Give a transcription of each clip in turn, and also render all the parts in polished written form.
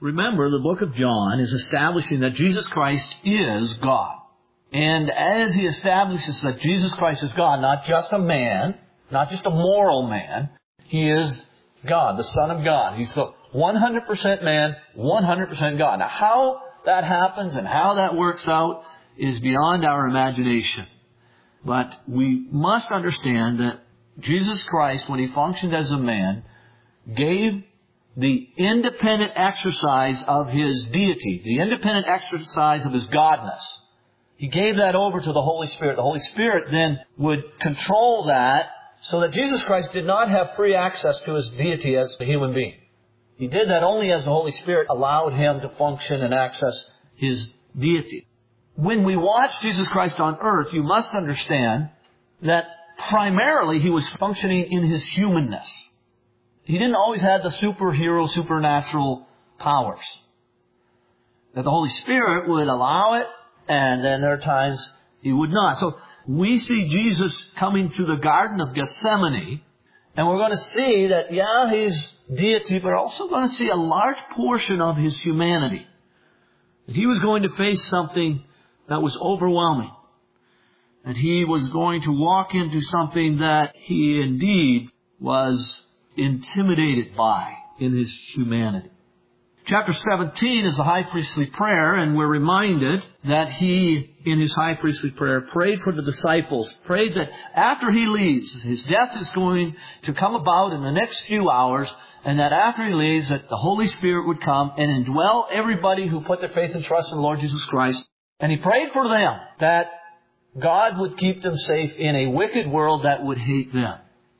Remember, the book of John is establishing that Jesus Christ is God. And as he establishes that Jesus Christ is God, not just a man, not just a moral man, he is God, the Son of God. He's the 100% man, 100% God. Now, how that happens and how that works out is beyond our imagination. But we must understand that Jesus Christ, when he functioned as a man, gave the independent exercise of his deity, the independent exercise of his godness. He gave that over to the Holy Spirit. The Holy Spirit then would control that so that Jesus Christ did not have free access to his deity as a human being. He did that only as the Holy Spirit allowed him to function and access his deity. When we watch Jesus Christ on earth, you must understand that primarily he was functioning in his humanness. He didn't always have the superhero, supernatural powers. That the Holy Spirit would allow it, and then there are times he would not. So we see Jesus coming to the Garden of Gethsemane, and we're going to see that, he's deity, but we're also going to see a large portion of his humanity. That he was going to face something that was overwhelming. That he was going to walk into something that he indeed was intimidated by in his humanity. Chapter 17 is the high priestly prayer, and we're reminded that he, in his high priestly prayer, prayed for the disciples, prayed that after he leaves, his death is going to come about in the next few hours, and that after he leaves, that the Holy Spirit would come and indwell everybody who put their faith and trust in the Lord Jesus Christ. And he prayed for them that God would keep them safe in a wicked world that would hate them.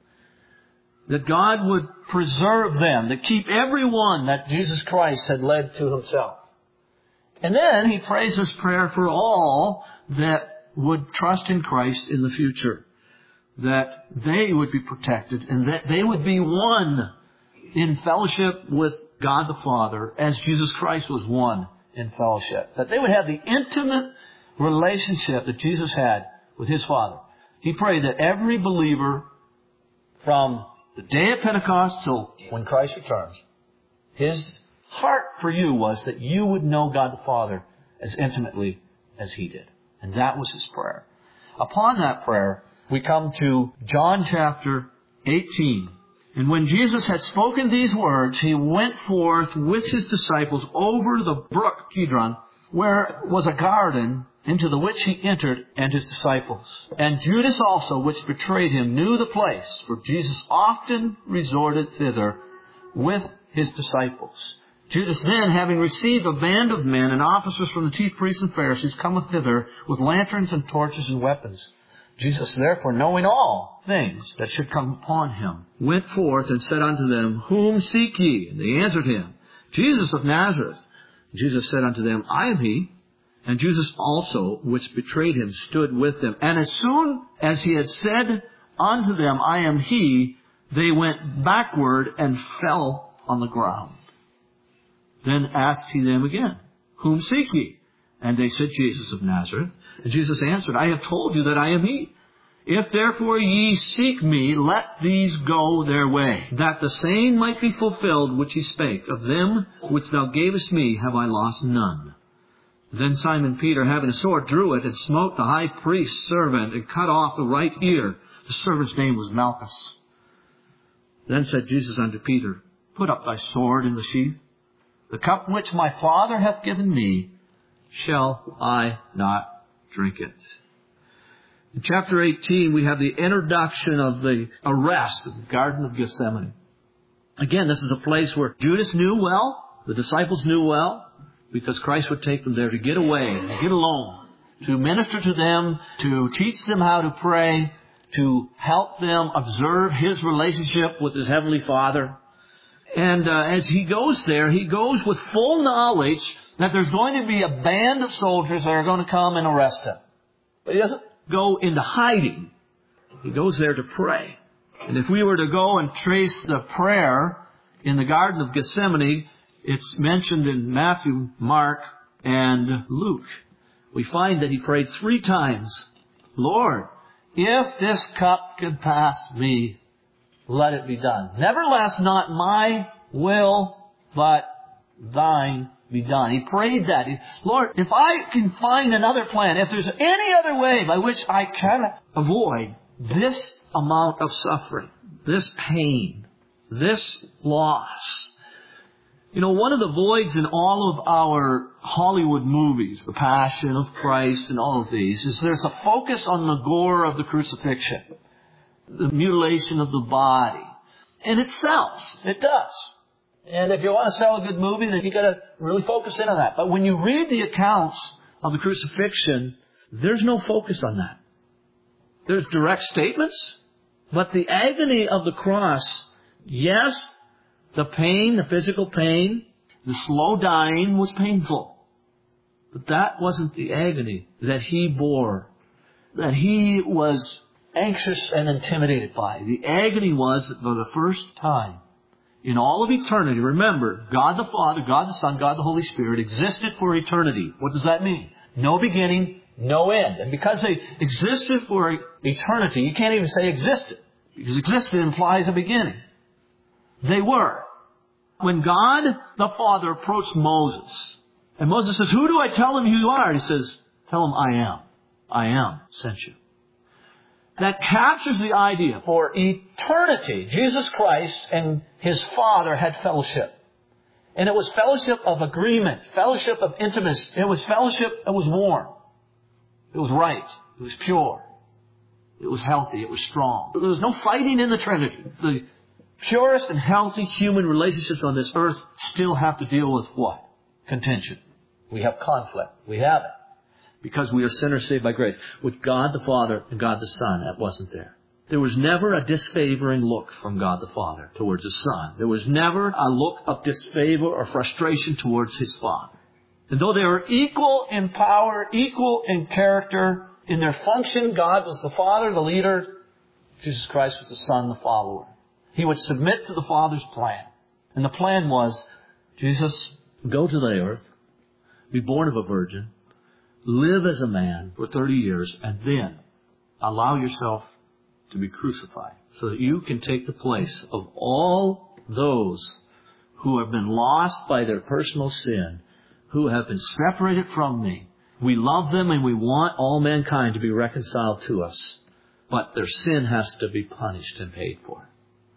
That God would preserve them, to keep everyone that Jesus Christ had led to himself. And then he prays this prayer for all that would trust in Christ in the future. That they would be protected and that they would be one in fellowship with God the Father as Jesus Christ was one in fellowship. That they would have the intimate relationship that Jesus had with his Father. He prayed that every believer from the day of Pentecost till when Christ returns, his heart for you was that you would know God the Father as intimately as he did. And that was his prayer. Upon that prayer, we come to John chapter 18. And when Jesus had spoken these words, he went forth with his disciples over the brook Kidron, where was a garden, into the which he entered, and his disciples. And Judas also, which betrayed him, knew the place, for Jesus often resorted thither with his disciples. Judas then, having received a band of men and officers from the chief priests and Pharisees, cometh thither with lanterns and torches and weapons. Jesus, therefore, knowing all things that should come upon him, went forth and said unto them, Whom seek ye? And they answered him, Jesus of Nazareth. Jesus said unto them, I am he. And Judas also, which betrayed him, stood with them. And as soon as he had said unto them, I am he, they went backward and fell on the ground. Then asked he them again, Whom seek ye? And they said, Jesus of Nazareth. And Jesus answered, I have told you that I am he. If therefore ye seek me, let these go their way, that the saying might be fulfilled which he spake, Of them which thou gavest me have I lost none. Then Simon Peter, having a sword, drew it, and smote the high priest's servant, and cut off the right ear. The servant's name was Malchus. Then said Jesus unto Peter, Put up thy sword in the sheath. The cup which my Father hath given me, shall I not drink it? In chapter 18, we have the introduction of the arrest of the Garden of Gethsemane. Again, this is a place where Judas knew well, the disciples knew well, because Christ would take them there to get away, to get alone, to minister to them, to teach them how to pray, to help them observe his relationship with his Heavenly Father. And as he goes there, he goes with full knowledge that there's going to be a band of soldiers that are going to come and arrest him. But he doesn't go into hiding. He goes there to pray. And if we were to go and trace the prayer in the Garden of Gethsemane, it's mentioned in Matthew, Mark, and Luke. We find that he prayed 3 times, Lord, if this cup could pass me, let it be done. Nevertheless, not my will, but thine be done. He prayed that. Lord, if I can find another plan, if there's any other way by which I can avoid this amount of suffering, this pain, this loss. You know, one of the voids in all of our Hollywood movies, The Passion of Christ and all of these, is there's a focus on the gore of the crucifixion, the mutilation of the body. And it sells. It does. And if you want to sell a good movie, then you got to really focus in on that. But when you read the accounts of the crucifixion, there's no focus on that. There's direct statements, but the agony of the cross, yes, the pain, the physical pain, the slow dying was painful. But that wasn't the agony that he bore, that he was anxious and intimidated by. The agony was that for the first time in all of eternity, remember, God the Father, God the Son, God the Holy Spirit existed for eternity. What does that mean? No beginning, no end. And because they existed for eternity, you can't even say existed, because existed implies a beginning. They were. When God the Father approached Moses, and Moses says, who do I tell him who you are? And he says, tell him I am. I am sent you. That captures the idea. For eternity, Jesus Christ and His Father had fellowship. And it was fellowship of agreement, fellowship of intimacy. It was fellowship that was warm. It was right. It was pure. It was healthy. It was strong. There was no fighting in the Trinity. The purest and healthy human relationships on this earth still have to deal with what? Contention. We have conflict. We have it. Because we are sinners saved by grace. With God the Father and God the Son, that wasn't there. There was never a disfavoring look from God the Father towards His Son. There was never a look of disfavor or frustration towards His Father. And though they were equal in power, equal in character, in their function, God was the Father, the leader. Jesus Christ was the Son, the follower. He would submit to the Father's plan. And the plan was, Jesus, go to the earth, be born of a virgin, live as a man for 30 years, and then allow yourself to be crucified so that you can take the place of all those who have been lost by their personal sin, who have been separated from me. We love them and we want all mankind to be reconciled to us, but their sin has to be punished and paid for.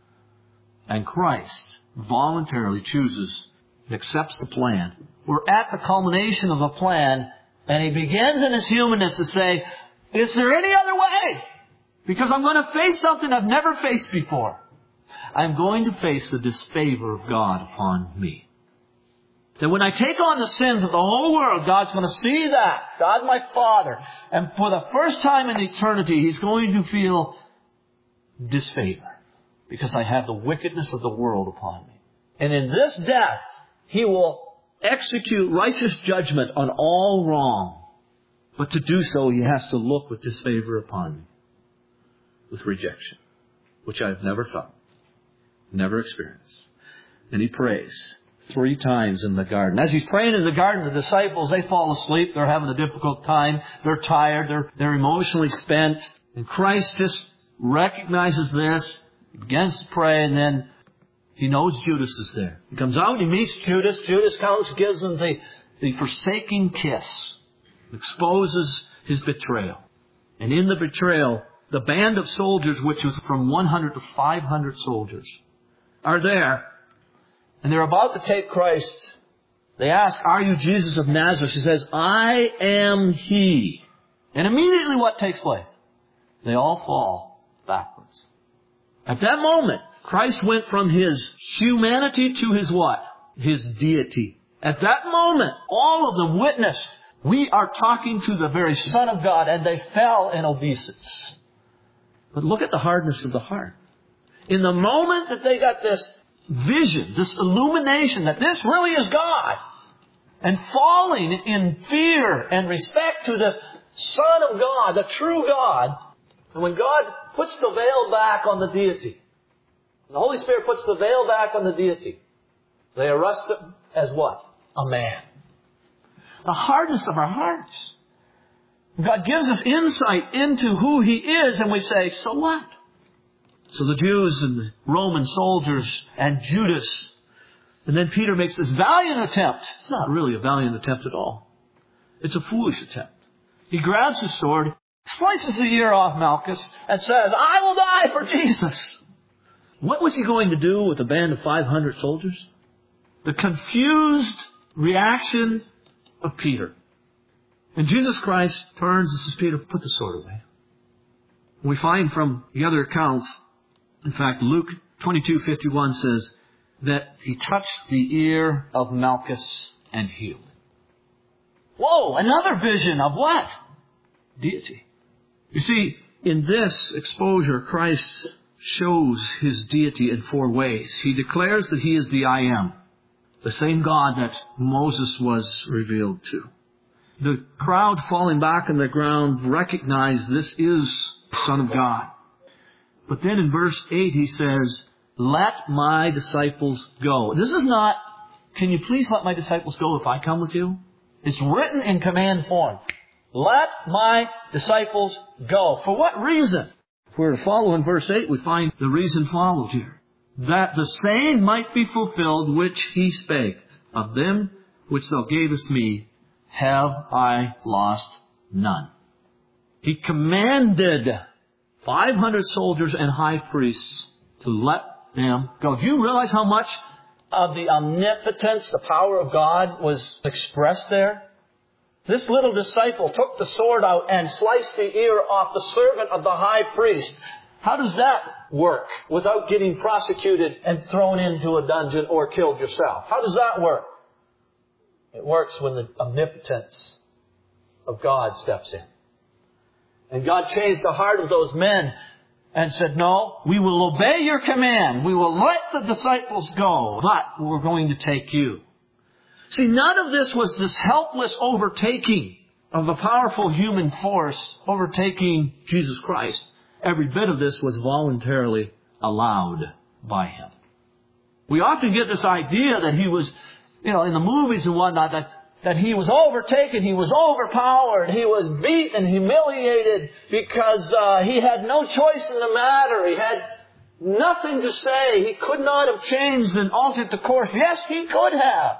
And Christ voluntarily chooses and accepts the plan. We're at the culmination of the plan, and He begins in His humanness to say, is there any other way? Because I'm going to face something I've never faced before. I'm going to face the disfavor of God upon me. That when I take on the sins of the whole world, God's going to see that. God my Father. And for the first time in eternity, He's going to feel disfavor. Because I have the wickedness of the world upon me. And in this death, He will execute righteous judgment on all wrong. But to do so, He has to look with disfavor upon me. With rejection. Which I have never felt. Never experienced. And He prays 3 times in the garden. As He's praying in the garden, the disciples, they fall asleep. They're having a difficult time. They're tired. They're emotionally spent. And Christ just recognizes this. He begins to pray, and then He knows Judas is there. He comes out, He meets Judas. Judas comes, gives him the forsaking kiss. Exposes his betrayal. And in the betrayal, the band of soldiers, which was from 100 to 500 soldiers, are there. And they're about to take Christ. They ask, are you Jesus of Nazareth? He says, I am He. And immediately what takes place? They all fall backwards. At that moment, Christ went from His humanity to His what? His deity. At that moment, all of them witnessed, we are talking to the very Son of God, and they fell in obeisance. But look at the hardness of the heart. In the moment that they got this vision, this illumination that this really is God, and falling in fear and respect to this Son of God, the true God, and when God puts the veil back on the deity, the Holy Spirit puts the veil back on the deity, they arrest Him as what? A man. The hardness of our hearts. God gives us insight into who He is, and we say, so what? So the Jews and the Roman soldiers and Judas, And then Peter makes this valiant attempt. It's not really a valiant attempt at all. It's a foolish attempt. He grabs his sword, slices the ear off Malchus, and says, I will die for Jesus. What was he going to do with a band of 500 soldiers? The confused reaction of Peter. And Jesus Christ turns and says, Peter, put the sword away. We find from the other accounts, in fact, Luke 22:51 says that he touched the ear of Malchus and healed. Whoa, another vision of what? Deity. You see, in this exposure, Christ shows his deity in 4 ways. He declares that he is the I Am, the same God that Moses was revealed to. The crowd falling back on the ground recognized this is the Son of God. But then in verse 8 he says, let my disciples go. This is not, can you please let my disciples go if I come with you? It's written in command form. Let my disciples go. For what reason? If we were to follow in verse 8, we find the reason followed here. That the saying might be fulfilled which he spake, of them which thou gavest me, have I lost none. He commanded 500 soldiers and high priests to let them go. Do you realize how much of the omnipotence, the power of God was expressed there? This little disciple took the sword out and sliced the ear off the servant of the high priest. How does that work without getting prosecuted and thrown into a dungeon or killed yourself? How does that work? It works when the omnipotence of God steps in. And God changed the heart of those men and said, no, we will obey your command. We will let the disciples go, but we're going to take you. See, none of this was this helpless overtaking of a powerful human force overtaking Jesus Christ. Every bit of this was voluntarily allowed by Him. We often get this idea that He was, in the movies and whatnot, that He was overtaken, He was overpowered, He was beaten, humiliated because He had no choice in the matter. He had nothing to say. He could not have changed and altered the course. Yes, He could have.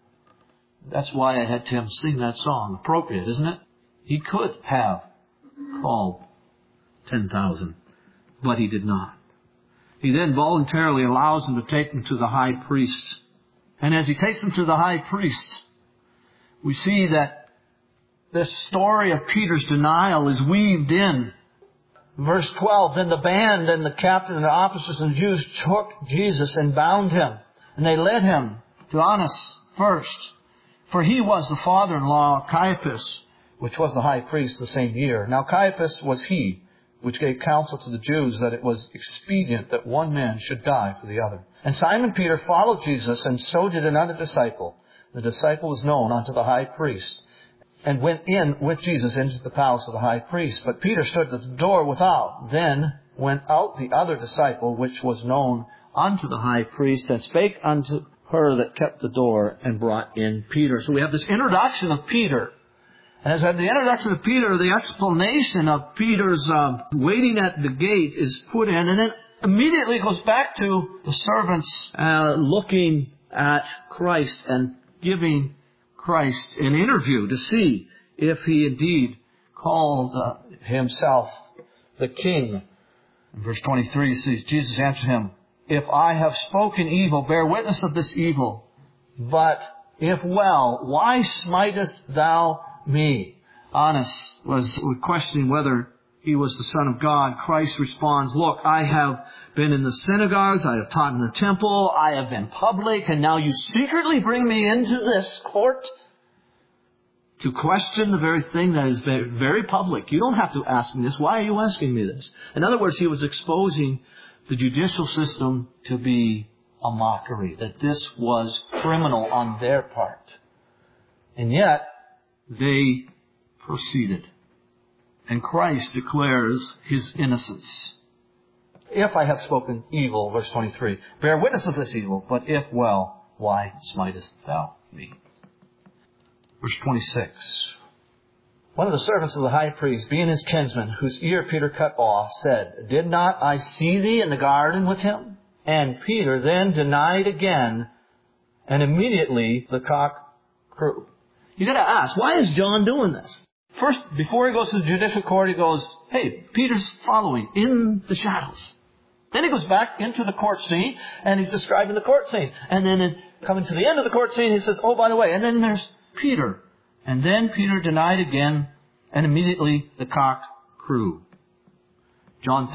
That's why I had Tim sing that song. Appropriate, isn't it? He could have called 10,000, but He did not. He then voluntarily allows them to take them to the high priest. And as He takes them to the high priest, we see that this story of Peter's denial is weaved in. Verse 12, then the band and the captain and the officers and the Jews took Jesus and bound Him. And they led Him to Annas first. For he was the father-in-law of Caiaphas, which was the high priest the same year. Now Caiaphas was he which gave counsel to the Jews that it was expedient that one man should die for the other. And Simon Peter followed Jesus, and so did another disciple. The disciple was known unto the high priest, and went in with Jesus into the palace of the high priest. But Peter stood at the door without. Then went out the other disciple, which was known unto the high priest, and spake unto her that kept the door, and brought in Peter. So we have this introduction of Peter. And as at the introduction of Peter, the explanation of Peter's waiting at the gate is put in, and then immediately goes back to the servants looking at Christ and giving Christ an interview to see if He indeed called Himself the King. In verse 23, it says, Jesus answered him, if I have spoken evil, bear witness of this evil. But if well, why smitest thou me? Annas was questioning whether He was the Son of God. Christ responds, look, I have been in the synagogues, I have taught in the temple, I have been public, and now you secretly bring me into this court to question the very thing that is very, very public. You don't have to ask me this. Why are you asking me this? In other words, He was exposing the judicial system to be a mockery, that this was criminal on their part. And yet, they proceeded. And Christ declares His innocence. If I have spoken evil, verse 23, bear witness of this evil, but if well, why smitest thou me? Verse 26. One of the servants of the high priest, being his kinsman, whose ear Peter cut off, said, did not I see thee in the garden with him? And Peter then denied again, and immediately the cock crew. You gotta ask, why is John doing this? First, before he goes to the judicial court, he goes, hey, Peter's following in the shadows. Then he goes back into the court scene, and he's describing the court scene. And then coming to the end of the court scene, he says, oh, by the way, and then there's Peter. And then Peter denied again, and immediately the cock crew. John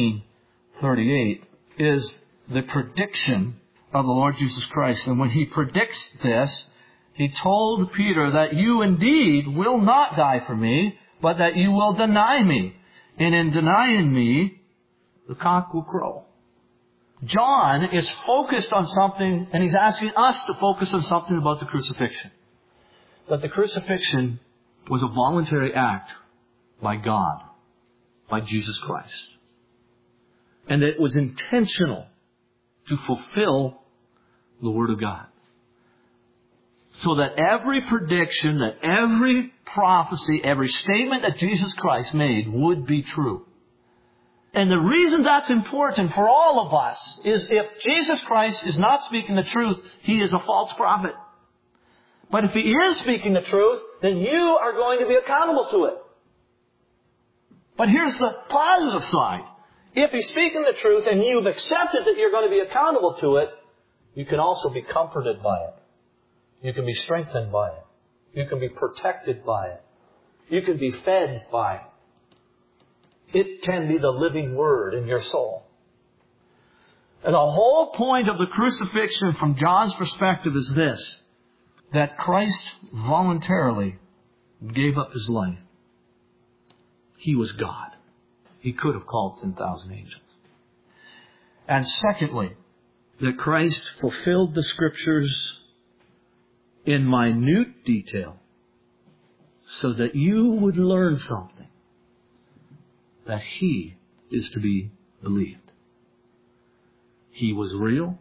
13:38 is the prediction of the Lord Jesus Christ. And when he predicts this, he told Peter that you indeed will not die for me, but that you will deny me. And in denying me, the cock will crow. John is focused on something, and he's asking us to focus on something about the crucifixion. That the crucifixion was a voluntary act by God, by Jesus Christ. And it was intentional to fulfill the Word of God. So that every prediction, that every prophecy, every statement that Jesus Christ made would be true. And the reason that's important for all of us is if Jesus Christ is not speaking the truth, he is a false prophet. But if he is speaking the truth, then you are going to be accountable to it. But here's the positive side. If he's speaking the truth and you've accepted that you're going to be accountable to it, you can also be comforted by it. You can be strengthened by it. You can be protected by it. You can be fed by it. It can be the living Word in your soul. And the whole point of the crucifixion from John's perspective is this, that Christ voluntarily gave up his life. He was God. He could have called 10,000 angels. And secondly, that Christ fulfilled the Scriptures in minute detail so that you would learn something, that he is to be believed. He was real.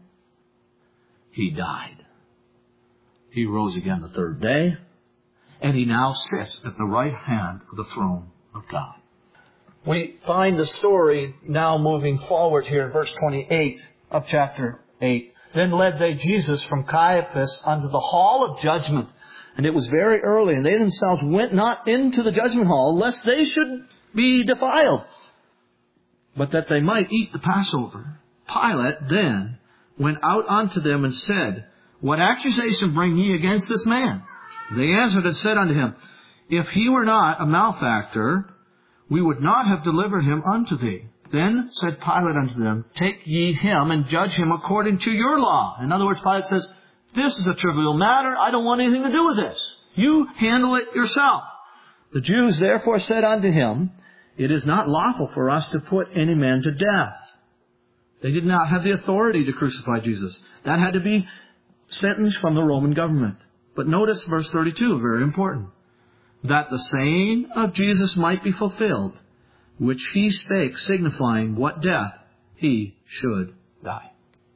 He died. He rose again the third day, and he now sits at the right hand of the throne of God. We find the story now moving forward here in verse 28 of chapter 8. Then led they Jesus from Caiaphas unto the hall of judgment. And it was very early, and they themselves went not into the judgment hall, lest they should be defiled, but that they might eat the Passover. Pilate then went out unto them and said, What accusation bring ye against this man? They answered and said unto him, If he were not a malefactor, we would not have delivered him unto thee. Then said Pilate unto them, Take ye him and judge him according to your law. In other words, Pilate says, This is a trivial matter. I don't want anything to do with this. You handle it yourself. The Jews therefore said unto him, It is not lawful for us to put any man to death. They did not have the authority to crucify Jesus. That had to be sentenced from the Roman government. But notice verse 32, very important. That the saying of Jesus might be fulfilled, which he spake, signifying what death he should die.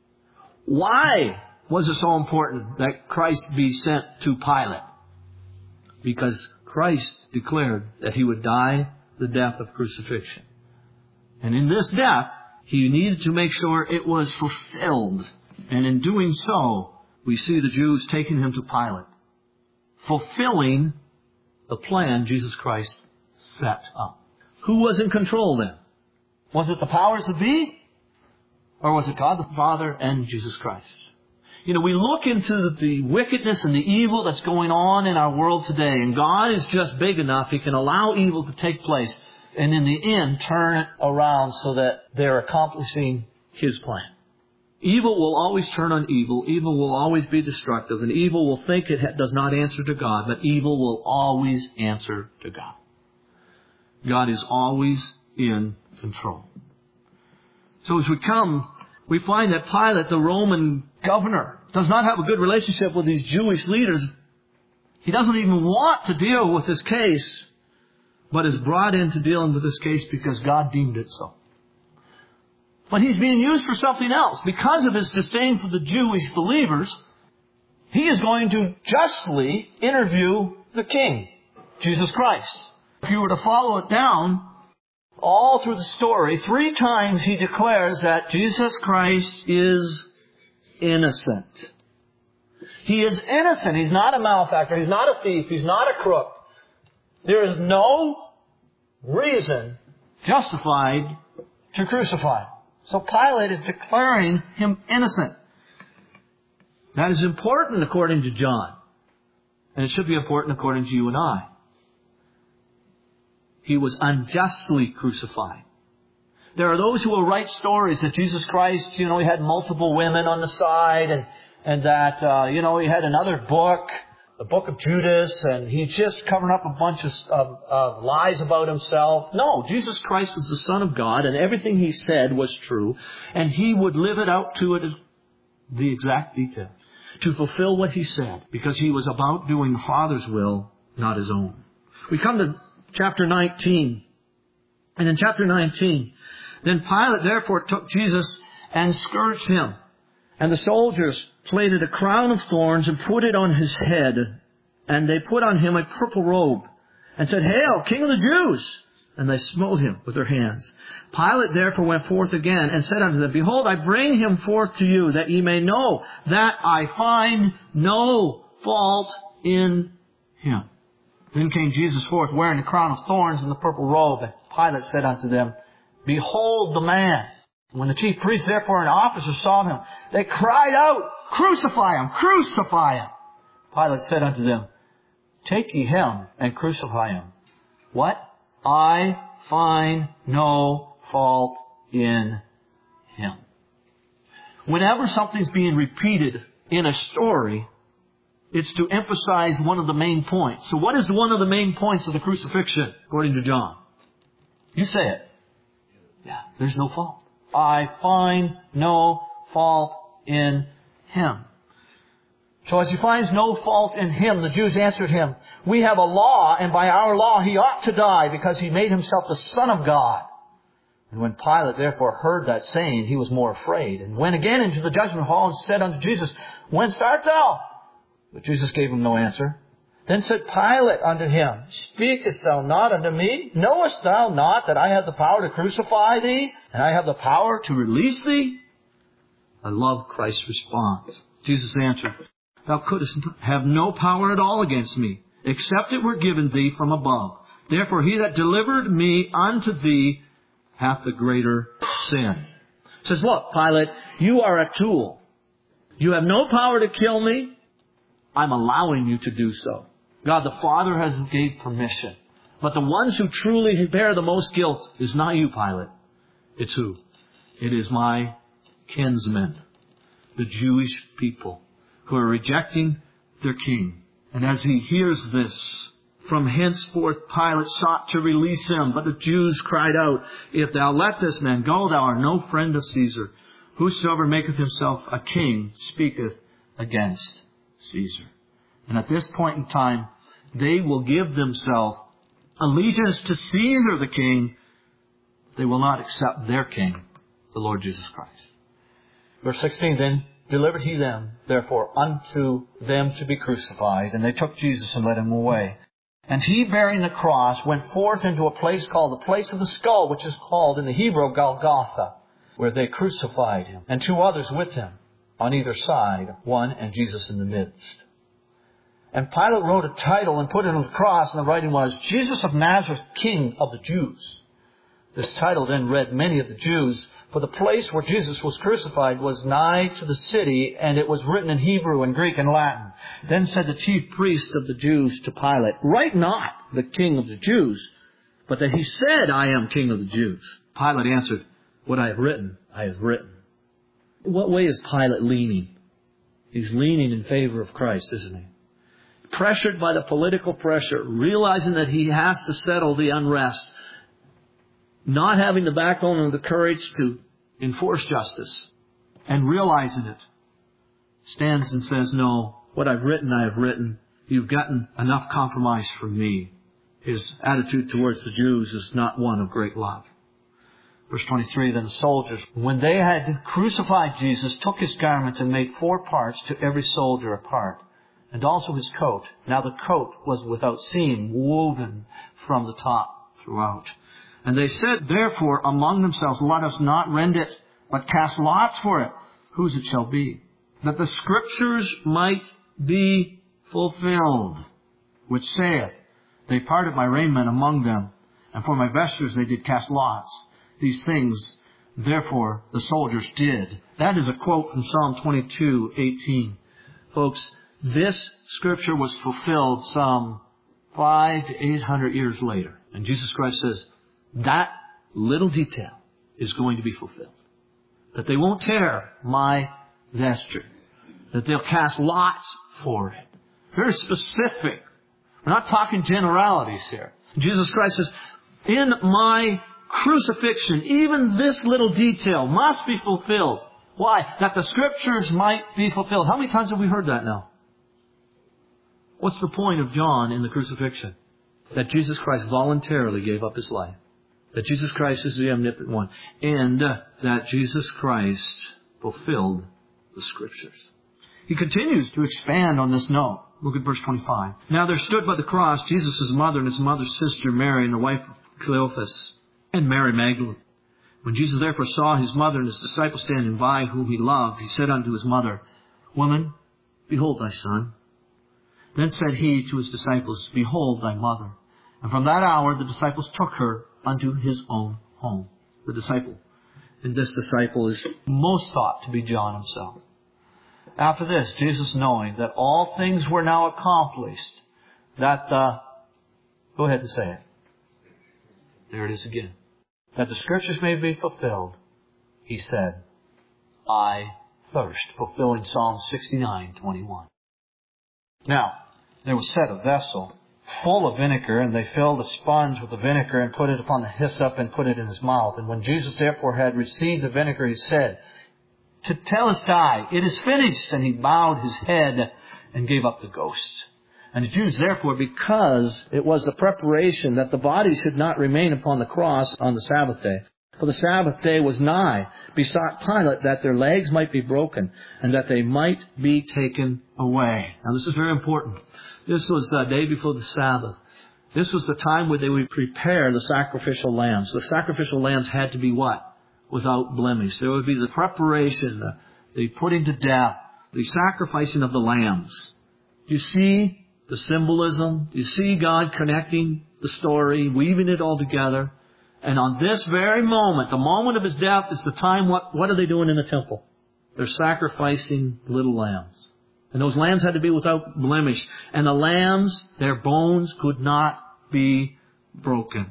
Why was it so important that Christ be sent to Pilate? Because Christ declared that he would die the death of crucifixion. And in this death, he needed to make sure it was fulfilled. And in doing so, we see the Jews taking him to Pilate, fulfilling the plan Jesus Christ set up. Who was in control then? Was it the powers that be? Or was it God the Father and Jesus Christ? You know, we look into the wickedness and the evil that's going on in our world today, and God is just big enough. He can allow evil to take place, and in the end, turn it around so that they're accomplishing His plan. Evil will always turn on evil. Evil will always be destructive, and evil will think it does not answer to God, but evil will always answer to God. God is always in control. So as we find that Pilate, the Roman governor, does not have a good relationship with these Jewish leaders. He doesn't even want to deal with this case, but is brought into dealing with this case because God deemed it so. But he's being used for something else. Because of his disdain for the Jewish believers, he is going to justly interview the king, Jesus Christ. If you were to follow it down, all through the story, 3 times he declares that Jesus Christ is innocent. He is innocent. He's not a malefactor. He's not a thief. He's not a crook. There is no reason justified to crucify him. So Pilate is declaring him innocent. That is important according to John. And it should be important according to you and I. He was unjustly crucified. There are those who will write stories that Jesus Christ, he had multiple women on the side and that, he had another book, the book of Judas, and he's just covering up a bunch of lies about himself. No, Jesus Christ was the Son of God, and everything he said was true, and he would live it out to the exact detail, to fulfill what he said, because he was about doing the Father's will, not his own. We come to chapter 19, and in chapter 19, then Pilate therefore took Jesus and scourged him. And the soldiers plaited a crown of thorns and put it on his head. And they put on him a purple robe and said, "Hail, King of the Jews!" And they smote him with their hands. Pilate therefore went forth again and said unto them, "Behold, I bring him forth to you, that ye may know that I find no fault in him." Then came Jesus forth, wearing a crown of thorns and the purple robe. And Pilate said unto them, "Behold the man." When the chief priests therefore and officers saw him, they cried out, "Crucify him! Crucify him!" Pilate said unto them, "Take ye him and crucify him. What? I find no fault in him." Whenever something's being repeated in a story, it's to emphasize one of the main points. So what is one of the main points of the crucifixion, according to John? You say it. Yeah, there's no fault. I find no fault in him. So as he finds no fault in him, the Jews answered him, "We have a law, and by our law he ought to die, because he made himself the Son of God." And when Pilate therefore heard that saying, he was more afraid, and went again into the judgment hall and said unto Jesus, "Whence art thou?" But Jesus gave him no answer. Then said Pilate unto him, "Speakest thou not unto me? Knowest thou not that I have the power to crucify thee, and I have the power to release thee?" I love Christ's response. Jesus answered, "Thou couldst have no power at all against me, except it were given thee from above. Therefore he that delivered me unto thee hath the greater sin." Says, "Look, Pilate, you are a tool. You have no power to kill me. I'm allowing you to do so. God the Father has gave permission. But the ones who truly bear the most guilt is not you, Pilate. It's who? It is my kinsmen, the Jewish people, who are rejecting their king." And as he hears this, from henceforth Pilate sought to release him. But the Jews cried out, "If thou let this man go, thou art no friend of Caesar. Whosoever maketh himself a king speaketh against Caesar." And at this point in time, they will give themselves allegiance to Caesar the king. They will not accept their king, the Lord Jesus Christ. Verse 16, "Then delivered he them, therefore, unto them to be crucified. And they took Jesus and led him away. And he, bearing the cross, went forth into a place called the place of the skull, which is called in the Hebrew Golgotha, where they crucified him, and two others with him on either side, one and Jesus in the midst. And Pilate wrote a title and put it on the cross, and the writing was, "Jesus of Nazareth, King of the Jews." This title then read many of the Jews, for the place where Jesus was crucified was nigh to the city, and it was written in Hebrew and Greek and Latin. Then said the chief priest of the Jews to Pilate, "Write not the King of the Jews, but that he said, I am King of the Jews." Pilate answered, "What I have written, I have written." What way is Pilate leaning? He's leaning in favor of Christ, isn't he? Pressured by the political pressure, realizing that he has to settle the unrest, not having the backbone and the courage to enforce justice, and realizing it, stands and says, "No, what I've written, I have written. You've gotten enough compromise from me." His attitude towards the Jews is not one of great love. Verse 23, "Then the soldiers, when they had crucified Jesus, took his garments and made 4 parts, to every soldier a part, and also his coat. Now the coat was without seam, woven from the top throughout. And they said, therefore, among themselves, let us not rend it, but cast lots for it, whose it shall be, that the Scriptures might be fulfilled, which saith, They parted my raiment among them, and for my vestures they did cast lots. These things, therefore, the soldiers did. That is a quote from Psalm 22:18. Folks, this scripture was fulfilled some 500 to 800 years later. And Jesus Christ says, that little detail is going to be fulfilled. That they won't tear my vesture. That they'll cast lots for it. Very specific. We're not talking generalities here. Jesus Christ says, in my crucifixion, even this little detail must be fulfilled. Why? That the Scriptures might be fulfilled. How many times have we heard that now? What's the point of John in the crucifixion? That Jesus Christ voluntarily gave up His life. That Jesus Christ is the omnipotent one. And that Jesus Christ fulfilled the Scriptures. He continues to expand on this note. Look at verse 25. Now there stood by the cross Jesus' mother and His mother's sister Mary and the wife of Cleophas and Mary Magdalene. When Jesus therefore saw His mother and His disciples standing by, whom He loved, He said unto His mother, Woman, behold thy son. Then said He to His disciples, Behold thy mother. And from that hour the disciples took her unto His own home. The disciple. And this disciple is most thought to be John himself. After this, Jesus, knowing that all things were now accomplished, that go ahead and say it. There it is again. That the Scriptures may be fulfilled, He said, I thirst, fulfilling Psalm 69:21. Now, there was set a vessel full of vinegar, and they filled a sponge with the vinegar and put it upon the hyssop and put it in His mouth. And when Jesus therefore had received the vinegar, He said, Tetelestai, it is finished. And He bowed His head and gave up the ghost. And the Jews therefore, because it was the preparation that the body should not remain upon the cross on the Sabbath day, for the Sabbath day was nigh, besought Pilate that their legs might be broken and that they might be taken away. Now this is very important. This was the day before the Sabbath. This was the time where they would prepare the sacrificial lambs. The sacrificial lambs had to be what? Without blemish. There would be the preparation, the putting to death, the sacrificing of the lambs. Do you see the symbolism? Do you see God connecting the story, weaving it all together? And on this very moment, the moment of His death is the time, what are they doing in the temple? They're sacrificing little lambs. And those lambs had to be without blemish. And the lambs, their bones could not be broken.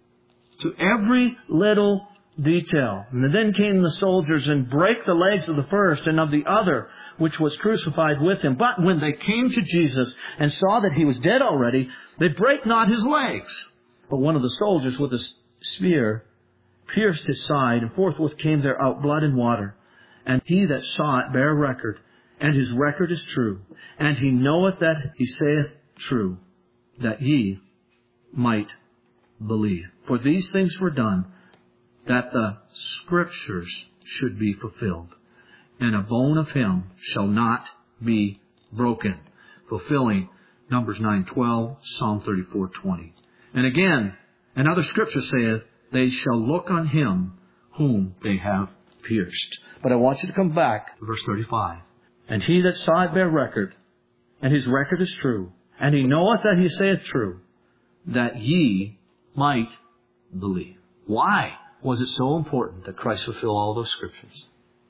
To every little detail. And then came the soldiers and brake the legs of the first and of the other, which was crucified with Him. But when they came to Jesus and saw that He was dead already, they brake not His legs. But one of the soldiers with a spear pierced His side, and forthwith came there out blood and water. And he that saw it bare record, and his record is true. And he knoweth that He saith true, that ye might believe. For these things were done, that the Scriptures should be fulfilled. And a bone of him shall not be broken. Fulfilling Numbers 9:12, Psalm 34:20. And again, another Scripture saith, They shall look on Him whom they have pierced. But I want you to come back to verse 35. And he that saw it bare record, and his record is true. And he knoweth that He saith true, that ye might believe. Why was it so important that Christ fulfill all those Scriptures?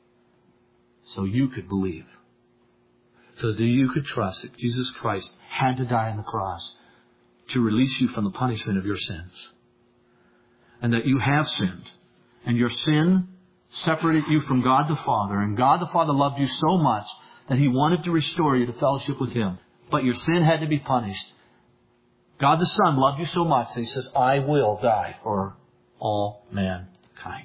So you could believe. So that you could trust that Jesus Christ had to die on the cross to release you from the punishment of your sins. And that you have sinned. And your sin separated you from God the Father. And God the Father loved you so much that He wanted to restore you to fellowship with Him. But your sin had to be punished. God the Son loved you so much that He says, I will die for all mankind.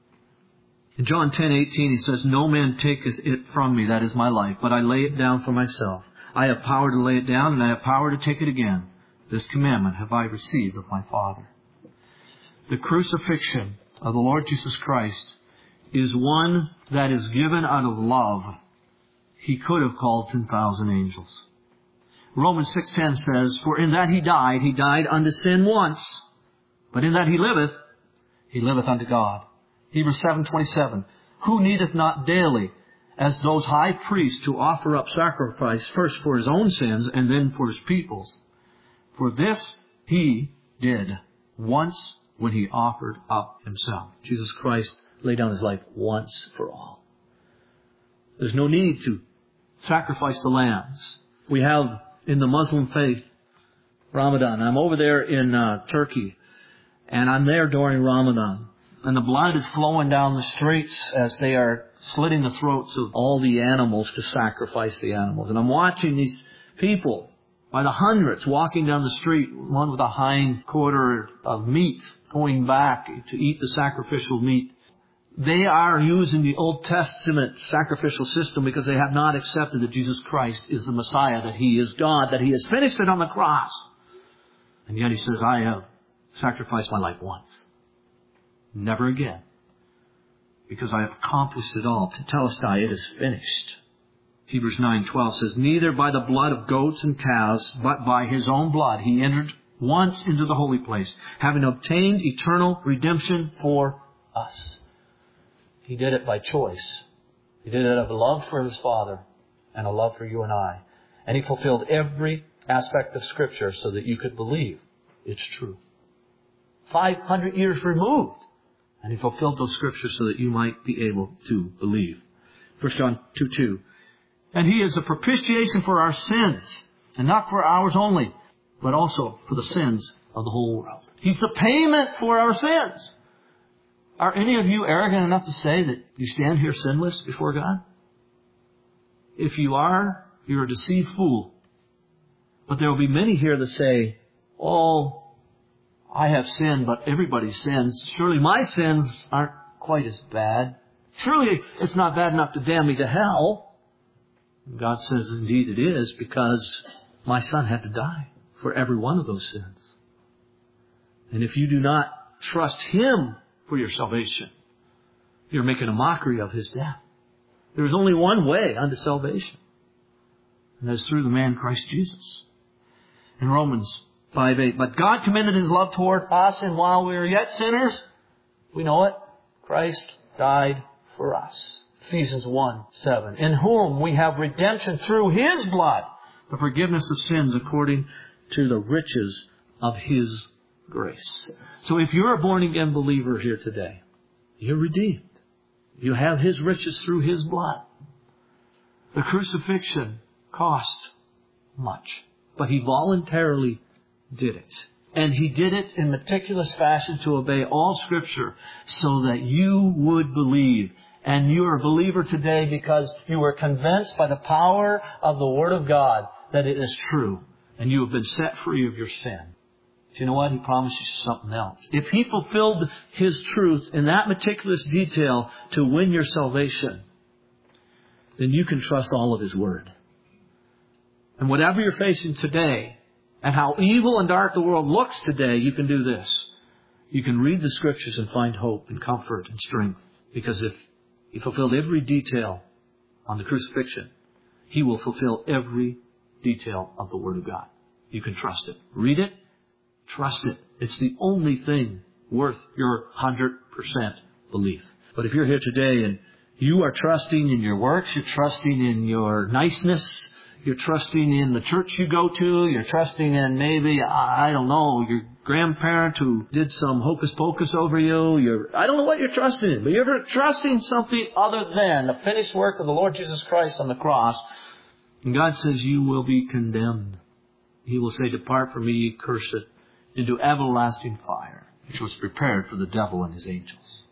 In John 10:18 He says, No man taketh it from me, that is my life, but I lay it down for myself. I have power to lay it down, and I have power to take it again. This commandment have I received of my Father. The crucifixion of the Lord Jesus Christ is one that is given out of love. He could have called 10,000 angels. Romans 6:10 says, For in that He died unto sin once, but in that He liveth unto God. Hebrews 7:27, Who needeth not daily as those high priests to offer up sacrifice first for his own sins and then for his people's. For this he did once when he offered up himself. Jesus Christ laid down his life once for all. There's no need to sacrifice the lambs. We have in the Muslim faith Ramadan. I'm over there in Turkey, and I'm there during Ramadan. And the blood is flowing down the streets as they are slitting the throats of all the animals to sacrifice the animals. And I'm watching these people by the hundreds walking down the street, one with a hind quarter of meat going back to eat the sacrificial meat. They are using the Old Testament sacrificial system because they have not accepted that Jesus Christ is the Messiah, that He is God, that He has finished it on the cross. And yet He says, I have sacrificed my life once. Never again. Because I have accomplished it all. Tetelestai, it is finished. Hebrews 9:12 says, neither by the blood of goats and calves, but by His own blood He entered once into the holy place, having obtained eternal redemption for us. He did it by choice. He did it out of love for His Father and a love for you and I. And He fulfilled every aspect of Scripture so that you could believe it's true. 500 years removed. And He fulfilled those Scriptures so that you might be able to believe. 1 John 2:2. And He is the propitiation for our sins, and not for ours only, but also for the sins of the whole world. He's the payment for our sins. Are any of you arrogant enough to say that you stand here sinless before God? If you are, you're a deceived fool. But there will be many here that say, oh, I have sinned, but everybody sins. Surely my sins aren't quite as bad. Surely it's not bad enough to damn me to hell. And God says, indeed it is, because my Son had to die for every one of those sins. And if you do not trust Him for your salvation, you're making a mockery of His death. There is only one way unto salvation, and that's through the man Christ Jesus. In Romans 5:8, but God commended His love toward us, and while we were yet sinners, we know it, Christ died for us. Ephesians 1:7, in whom we have redemption through His blood, the forgiveness of sins according to the riches of His grace. So if you're a born-again believer here today, you're redeemed. You have His riches through His blood. The crucifixion cost much, but He voluntarily did it. And He did it in meticulous fashion to obey all Scripture so that you would believe. And you are a believer today because you were convinced by the power of the Word of God that it is true. And you have been set free of your sin. Do you know what? He promises you something else. If He fulfilled His truth in that meticulous detail to win your salvation, then you can trust all of His Word. And whatever you're facing today, and how evil and dark the world looks today, you can do this. You can read the Scriptures and find hope and comfort and strength. Because if He fulfilled every detail on the crucifixion, He will fulfill every detail of the Word of God. You can trust it. Read it. Trust it. It's the only thing worth your 100% belief. But if you're here today and you are trusting in your works, you're trusting in your niceness, you're trusting in the church you go to, you're trusting in maybe, I don't know, your grandparent who did some hocus pocus over you, I don't know what you're trusting in, but you're trusting something other than the finished work of the Lord Jesus Christ on the cross, and God says you will be condemned. He will say, depart from me, ye cursed, into everlasting fire, which was prepared for the devil and his angels.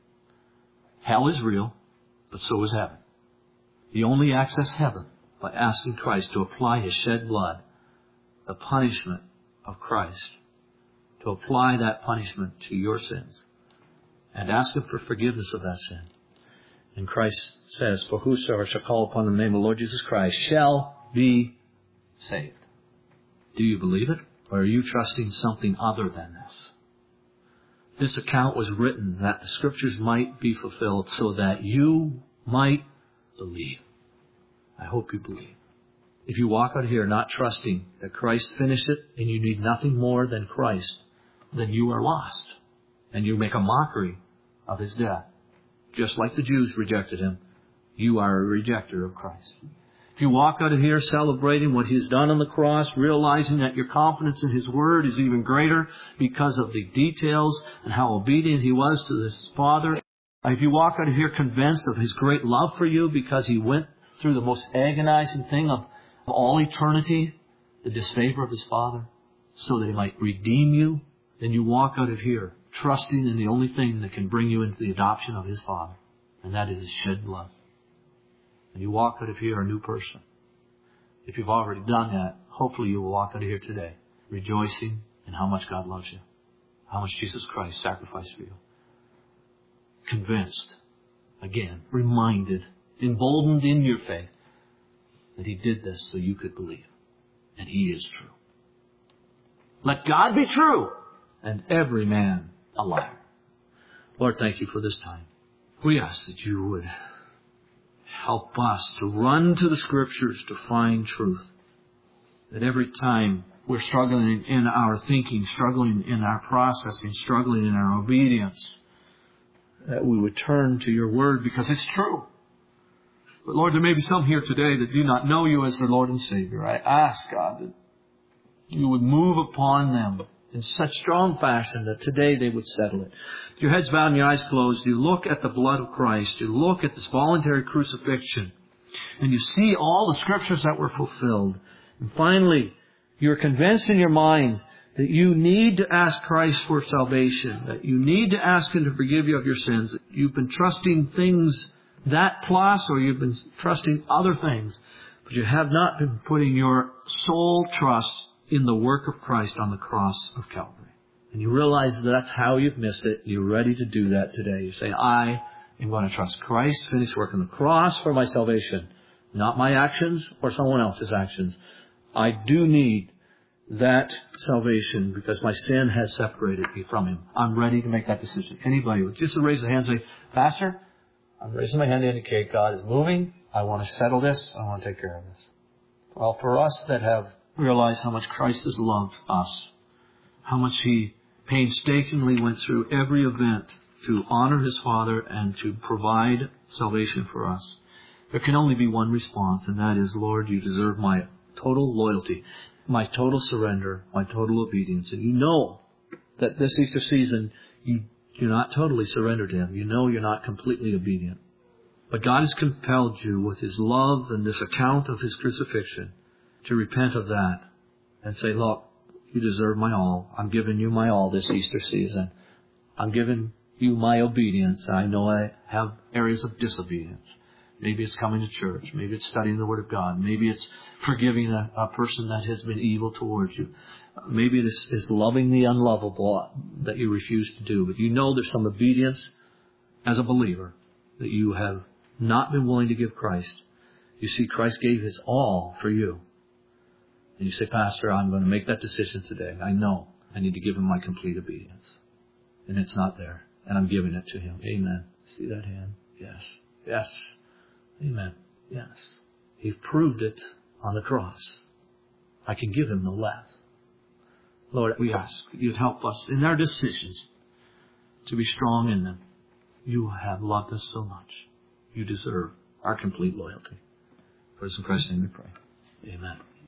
Hell is real, but so is heaven. You only access heaven by asking Christ to apply His shed blood, the punishment of Christ, to apply that punishment to your sins, and ask Him for forgiveness of that sin. And Christ says, for whosoever shall call upon the name of the Lord Jesus Christ shall be saved. Do you believe it? Or are you trusting something other than this? This account was written that the Scriptures might be fulfilled so that you might believe. I hope you believe. If you walk out here not trusting that Christ finished it and you need nothing more than Christ, then you are lost. And you make a mockery of His death. Just like the Jews rejected Him, you are a rejecter of Christ. If you walk out of here celebrating what He's done on the cross, realizing that your confidence in His Word is even greater because of the details and how obedient He was to His Father. If you walk out of here convinced of His great love for you because He went through the most agonizing thing of all eternity, the disfavor of His Father, so that He might redeem you, then you walk out of here trusting in the only thing that can bring you into the adoption of His Father, and that is His shed blood. And you walk out of here a new person. If you've already done that, hopefully you will walk out of here today rejoicing in how much God loves you, how much Jesus Christ sacrificed for you. Convinced, again, reminded, emboldened in your faith that He did this so you could believe. And He is true. Let God be true and every man a liar. Lord, thank You for this time. We ask that You would help us to run to the Scriptures to find truth. That every time we're struggling in our thinking, struggling in our processing, struggling in our obedience, that we would turn to Your Word because it's true. But Lord, there may be some here today that do not know You as their Lord and Savior. I ask, God, that You would move upon them in such strong fashion that today they would settle it. With your heads bowed and your eyes closed, you look at the blood of Christ. You look at this voluntary crucifixion. And you see all the Scriptures that were fulfilled. And finally, you're convinced in your mind that you need to ask Christ for salvation. That you need to ask Him to forgive you of your sins. That you've been trusting things that plus, or you've been trusting other things. But you have not been putting your sole trust in the work of Christ on the cross of Calvary. And you realize that's how you've missed it. You're ready to do that today. You say, I am going to trust Christ's finished work on the cross for my salvation, not my actions or someone else's actions. I do need that salvation because my sin has separated me from Him. I'm ready to make that decision. Anybody would just raise their hand and say, Pastor, I'm raising my hand to indicate God is moving. I want to settle this. I want to take care of this. Well, for us that have realized how much Christ has loved us, how much He painstakingly went through every event to honor His Father and to provide salvation for us, there can only be one response, and that is, Lord, You deserve my total loyalty, my total surrender, my total obedience. And you know that this Easter season, you're not totally surrendered to Him. You know you're not completely obedient. But God has compelled you with His love and this account of His crucifixion to repent of that and say, look, You deserve my all. I'm giving You my all this Easter season. I'm giving You my obedience. I know I have areas of disobedience. Maybe it's coming to church. Maybe it's studying the Word of God. Maybe it's forgiving a person that has been evil towards you. Maybe it is loving the unlovable that you refuse to do. But you know there's some obedience as a believer that you have not been willing to give Christ. You see, Christ gave His all for you. And you say, Pastor, I'm going to make that decision today. I know I need to give Him my complete obedience. And it's not there. And I'm giving it to Him. Amen. See that hand? Yes. Yes. Amen. Yes. He proved it on the cross. I can give Him no less. Lord, we ask that You'd help us in our decisions to be strong in them. You have loved us so much. You deserve our complete loyalty. For this in Christ's name we pray. Amen.